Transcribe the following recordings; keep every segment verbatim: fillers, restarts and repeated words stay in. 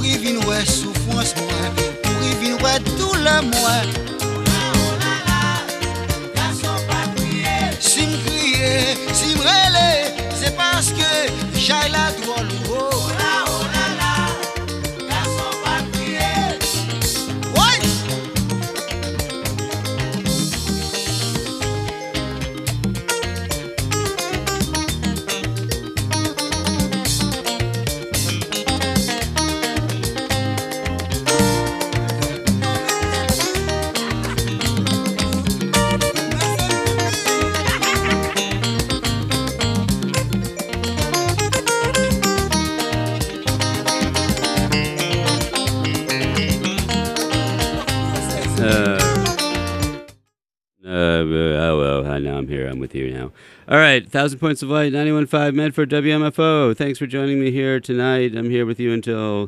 pour y vin ouais souffrance moi, pour y vin ouais douleur moi. Si m'crier, si m'rêler, c'est parce que j'ai la droite l'eau. With you now. All right, Thousand Points of Light, ninety-one point five Medford W M F O. Thanks for joining me here tonight. I'm here with you until,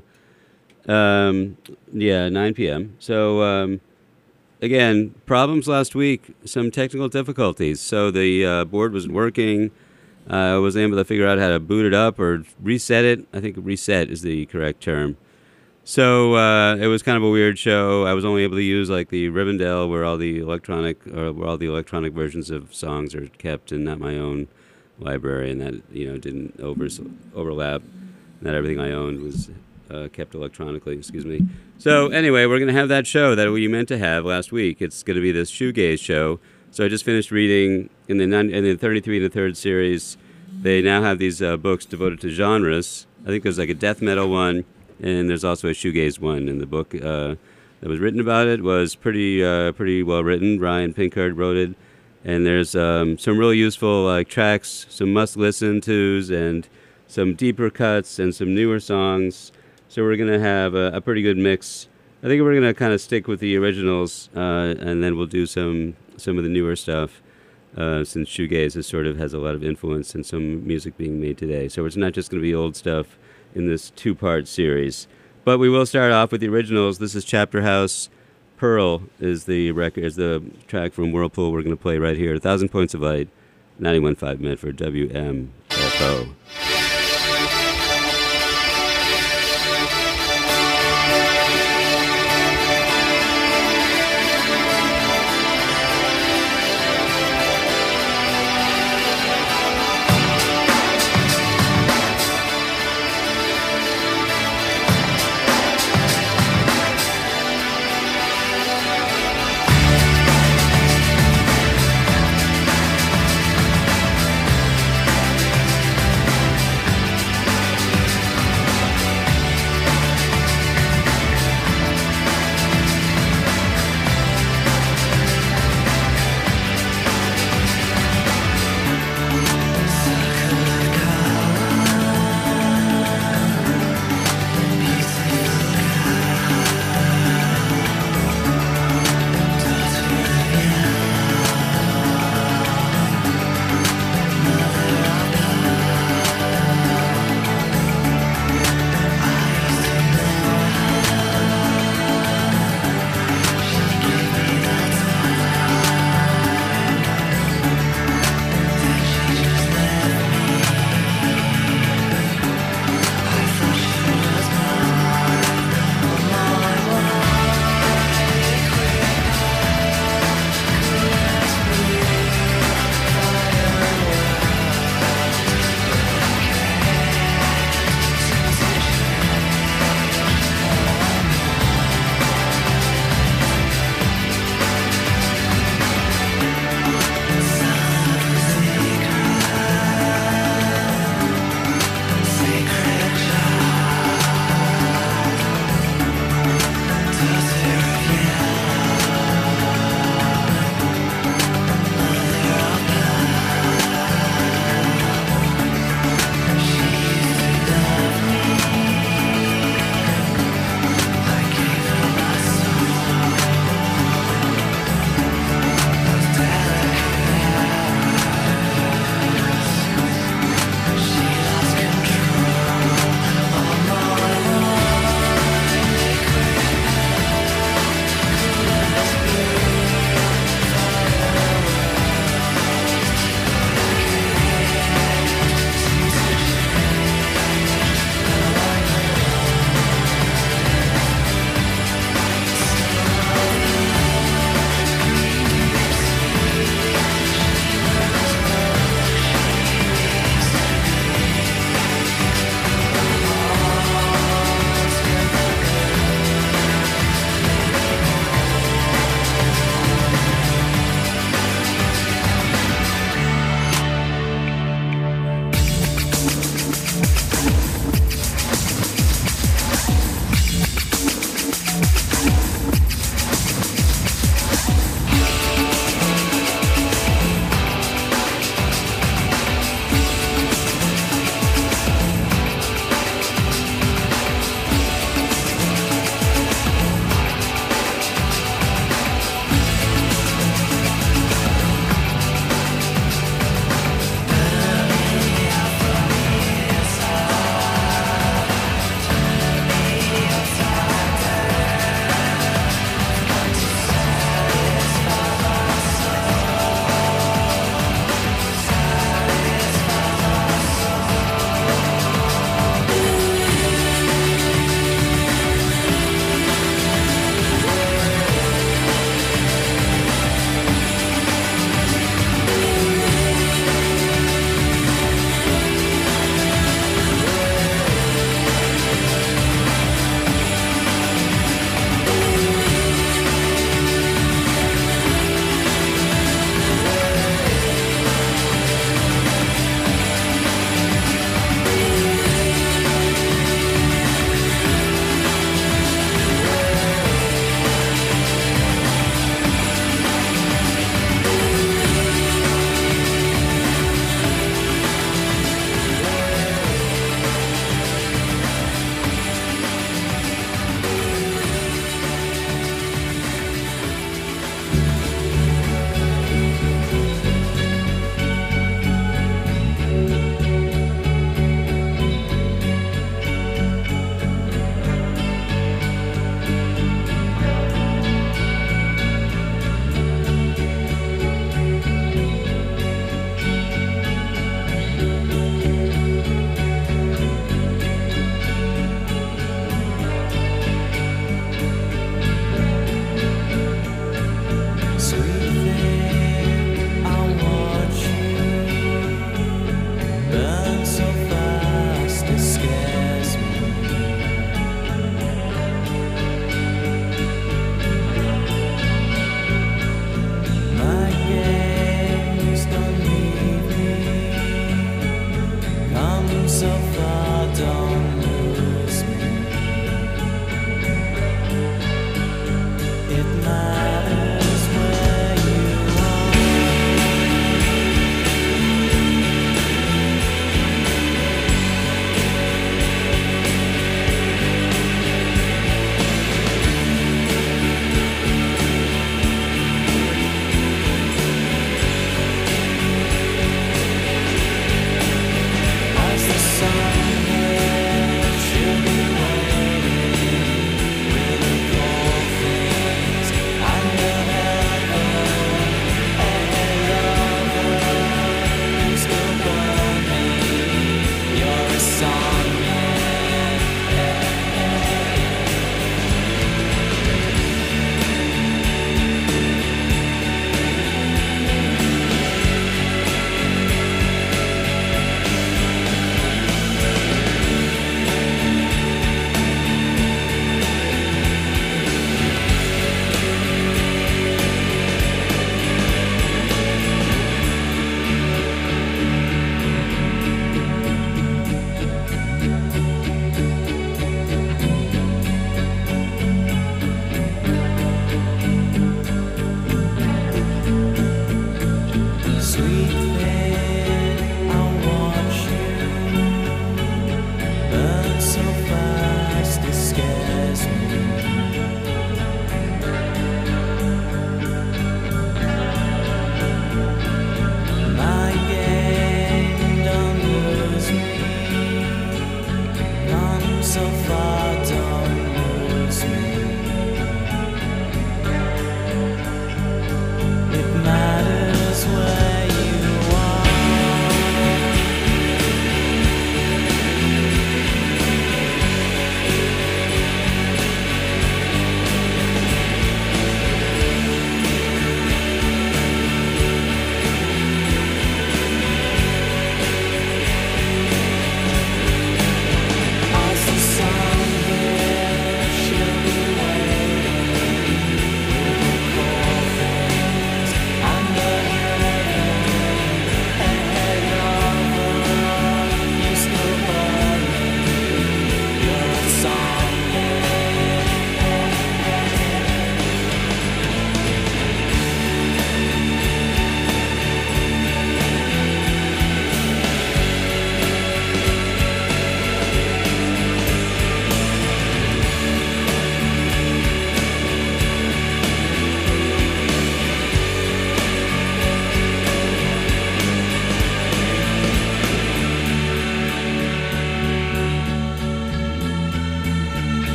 um, yeah, nine p.m. So, um, again, problems last week, some technical difficulties. So the uh, board wasn't working. Uh, I wasn't able to figure out how to boot it up or reset it. I think reset is the correct term. So uh, it was kind of a weird show. I was only able to use like the Rivendell, where all the electronic, or where all the electronic versions of songs are kept, and not my own library, and that you know didn't over overlap. Not everything I owned was uh, kept electronically. Excuse me. So anyway, we're gonna have that show that we meant to have last week. It's gonna be this shoegaze show. So I just finished reading in the in the thirty-three and the third series. They now have these uh, books devoted to genres. I think there's like a death metal one. And there's also a shoegaze one in the book uh, that was written about it. Was pretty uh, pretty well written. Ryan Pinkhard wrote it, and there's um, some really useful like tracks, some must listen tos, and some deeper cuts and some newer songs. So we're gonna have a, a pretty good mix. I think we're gonna kind of stick with the originals, uh, and then we'll do some some of the newer stuff. Uh, since shoegaze is sort of has a lot of influence in some music being made today, so it's not just gonna be old stuff in this two-part series. But we will start off with the originals. This is Chapter House. Pearl is the record, is the track from Whirlpool we're going to play right here. Thousand Points of Light, ninety-one point five Medford W M F O.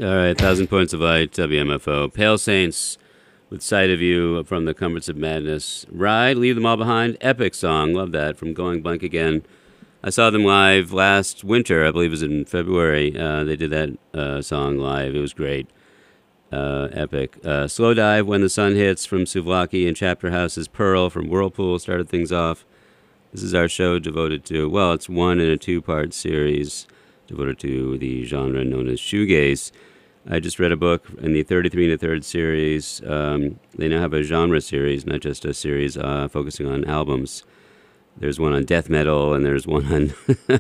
All right, Thousand Points of Light, W M F O. Pale Saints with Sight of You from the Comforts of Madness. Ride, Leave Them All Behind, epic song. Love that, from Going Blank Again. I saw them live last winter, I believe it was in February. Uh, they did that uh, song live. It was great. Uh, epic. Uh, Slow Dive, When the Sun Hits from Souvlaki, and Chapter House's Pearl from Whirlpool started things off. This is our show devoted to, well, it's one in a two-part series devoted to the genre known as shoegaze. I just read a book in the thirty-three and a third series. Um, they now have a genre series, not just a series uh, focusing on albums. There's one on death metal, and there's one on...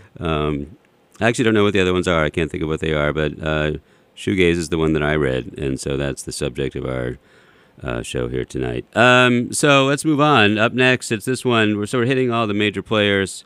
um, I actually don't know what the other ones are. I can't think of what they are, but uh, shoegaze is the one that I read, and so that's the subject of our uh, show here tonight. Um, so let's move on. Up next, it's this one. We're sort of hitting all the major players.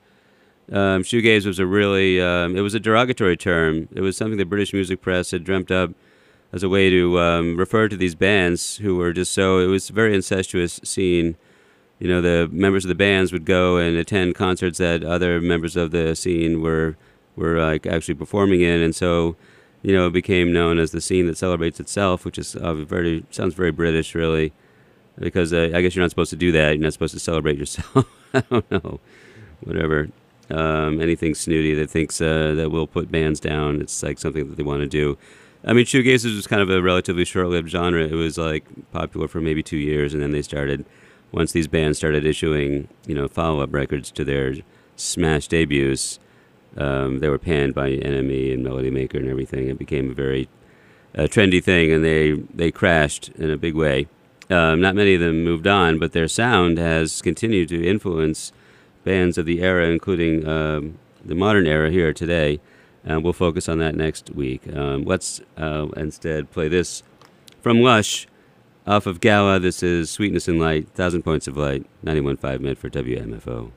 Um, shoegaze was a really, um, it was a derogatory term. It was something the British music press had dreamt up as a way to um, refer to these bands who were just so, it was a very incestuous scene. You know, the members of the bands would go and attend concerts that other members of the scene were, were like actually performing in, and so, you know, it became known as the scene that celebrates itself, which is uh, very, sounds very British, really, because uh, I guess you're not supposed to do that. You're not supposed to celebrate yourself. I don't know, whatever. Um, anything snooty that thinks uh, that will put bands down, it's like something that they want to do. I mean, shoegaze was kind of a relatively short-lived genre. It was like popular for maybe two years, and then they started, once these bands started issuing, you know, follow-up records to their smash debuts, um, they were panned by N M E and Melody Maker and everything. It became a very uh, trendy thing, and they, they crashed in a big way. Um, not many of them moved on, but their sound has continued to influence bands of the era, including um, the modern era here today. And uh, we'll focus on that next week. Um, let's uh, instead play this from Lush off of Gala. This is Sweetness and Light, Thousand Points of Light, ninety-one point five Medford W M F O.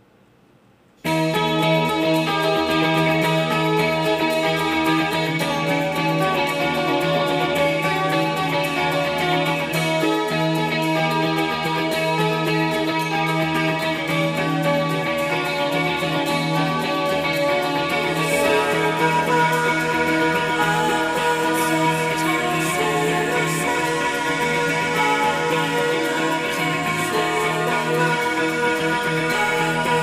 Thank you.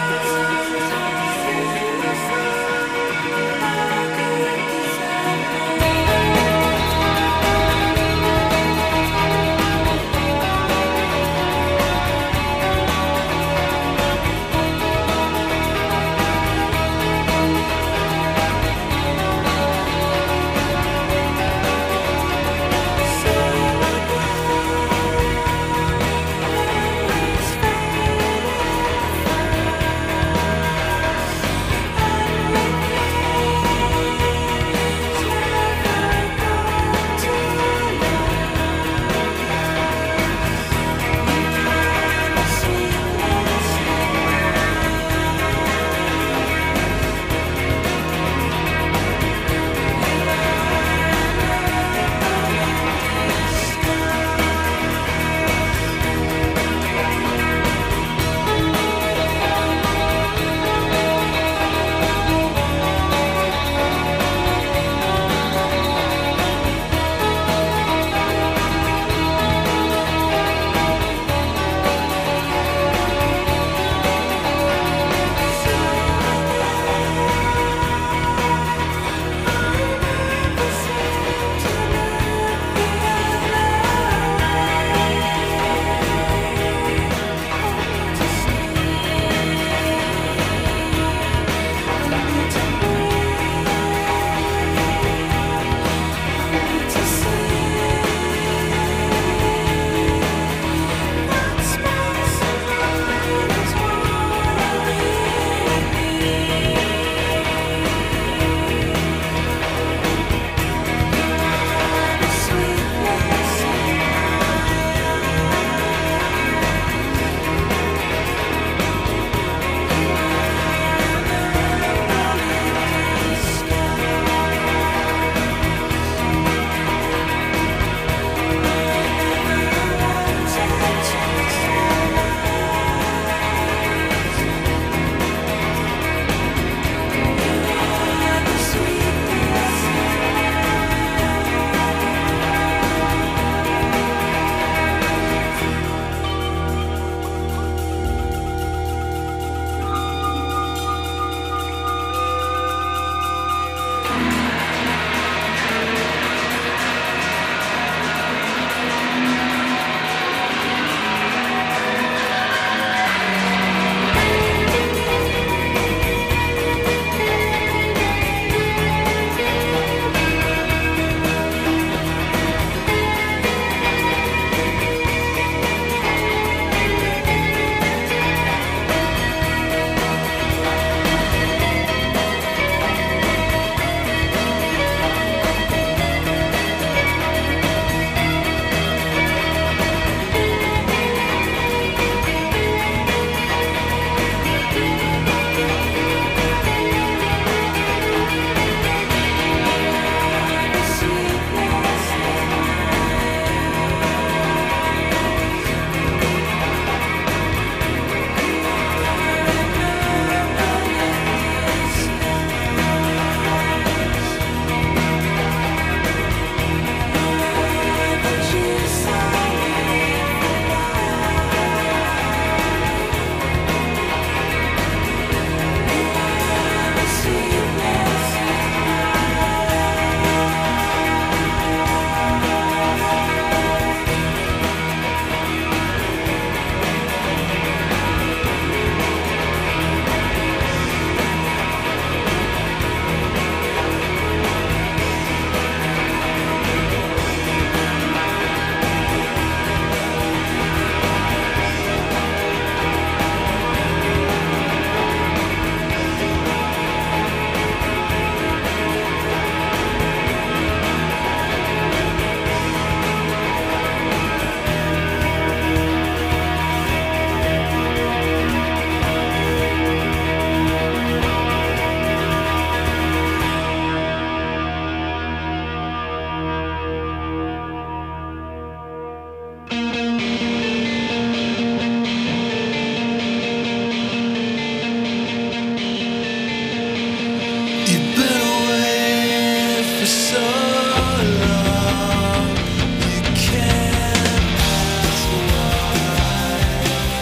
You've been away for so long, you can't ask why.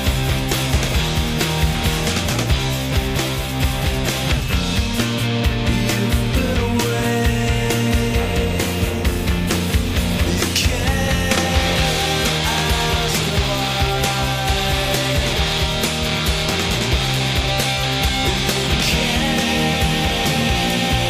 You've been away, you can't ask why. You can't.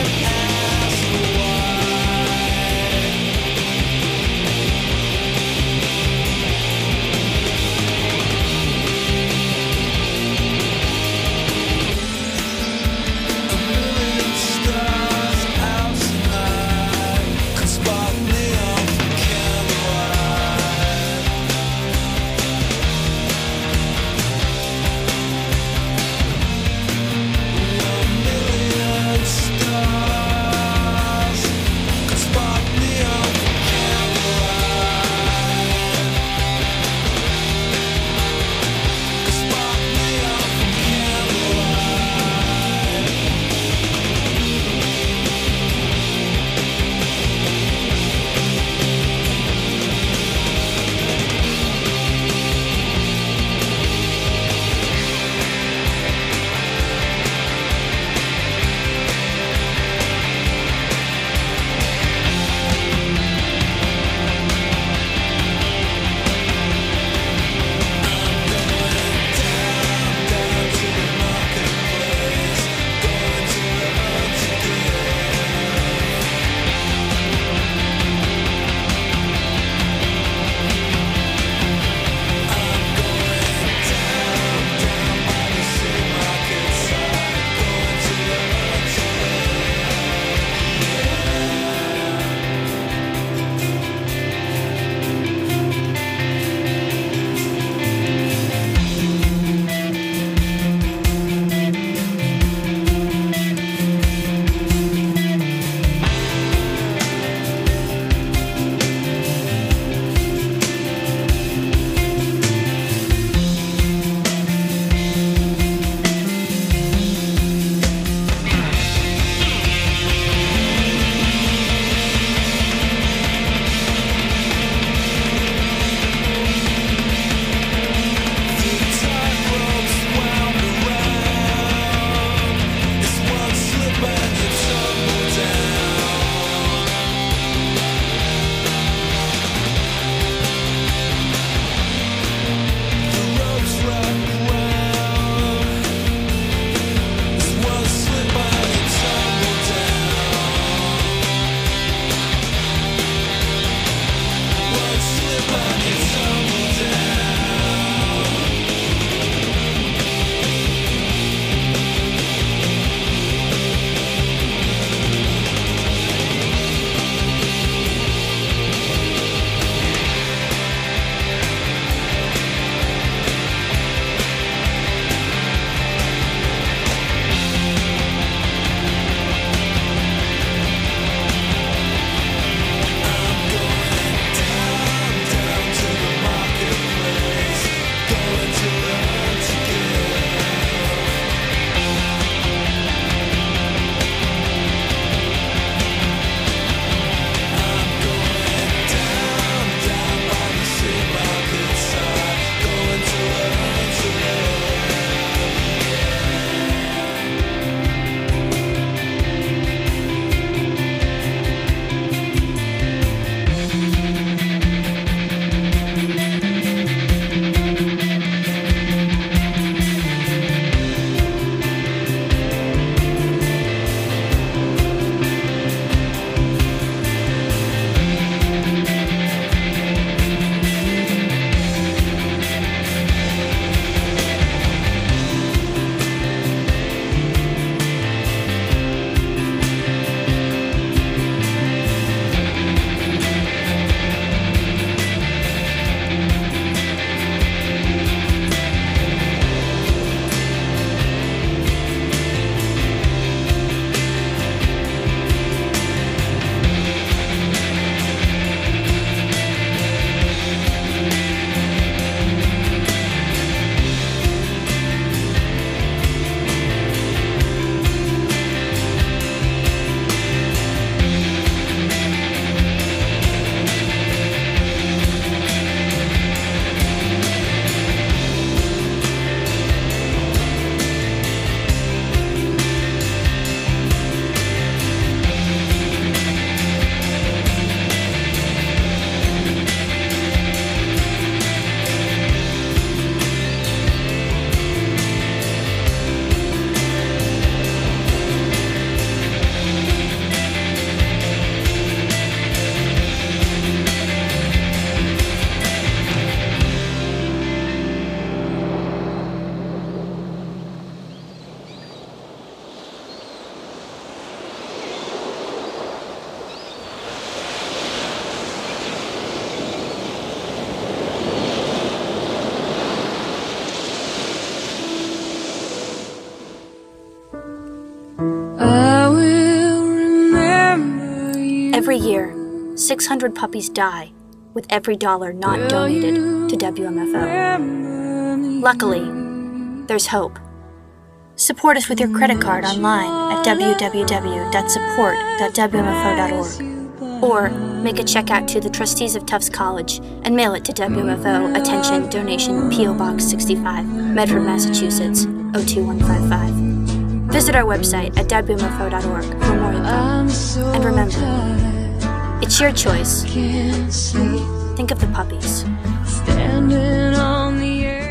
Every year, six hundred puppies die with every dollar not donated to W M F O. Luckily, there's hope. Support us with your credit card online at w w w dot support dot w m f o dot org. Or make a check out to the trustees of Tufts College and mail it to W M F O Attention Donation P O Box sixty-five, Medford, Massachusetts, oh two one five five. Visit our website at w m f o dot org for more info. And remember, it's your choice. Think of the puppies. Standing on the edge.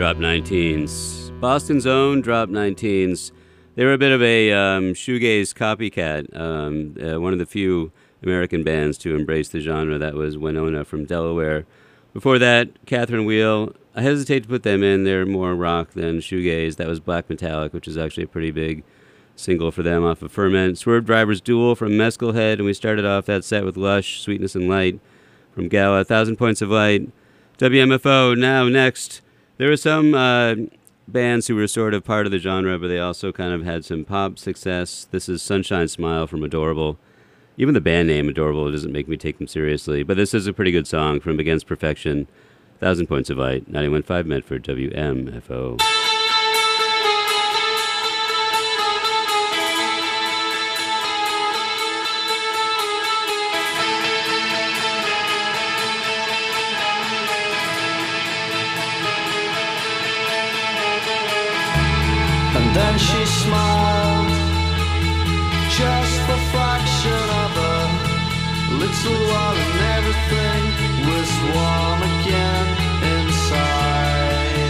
Drop nineteens. Boston's own Drop nineteens. They were a bit of a um, shoegaze copycat. Um, uh, one of the few American bands to embrace the genre. That was Winona from Delaware. Before that, Catherine Wheel. I hesitate to put them in. They're more rock than shoegaze. That was Black Metallic, which is actually a pretty big single for them off of Ferment. Swerve Driver's Duel from Mescalhead, and we started off that set with Lush, Sweetness and Light from Gala. Thousand Points of Light. W M F O. Now, next, there were some uh, bands who were sort of part of the genre, but they also kind of had some pop success. This is Sunshine Smile from Adorable. Even the band name, Adorable, doesn't make me take them seriously, but this is a pretty good song from Against Perfection. Thousand Points of Light, ninety-one point five Medford, W M F O. And then she smiled, just for fraction of a little while, and everything was warm again inside.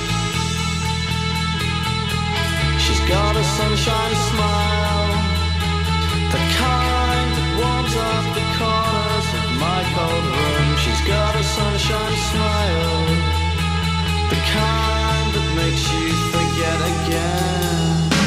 She's got a sunshine smile, the kind that warms up the corners of my cold room. She's got a sunshine smile, the kind that makes you forget again.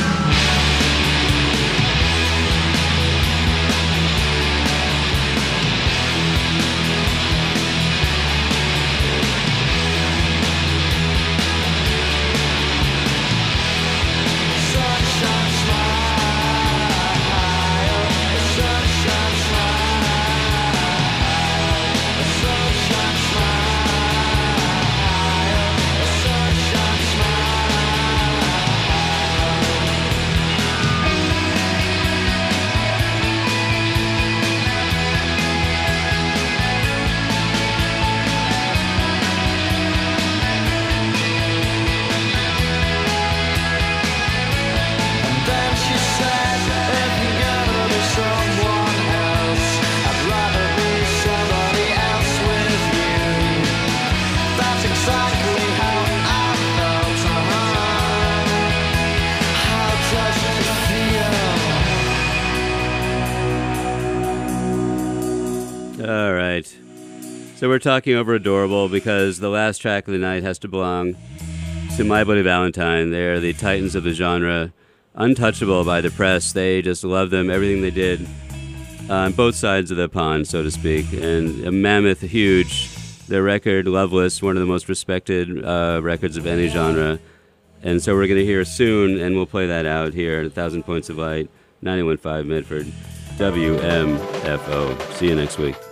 All right. So we're talking over Adorable because the last track of the night has to belong to My Bloody Valentine. They're the titans of the genre, untouchable by the press. They just love them, everything they did on both sides of the pond, so to speak. And a mammoth, huge. Their record, Loveless, one of the most respected uh, records of any genre. And so we're going to hear soon, and we'll play that out here at one thousand Points of Light, ninety-one point five Medford, W M F O. See you next week.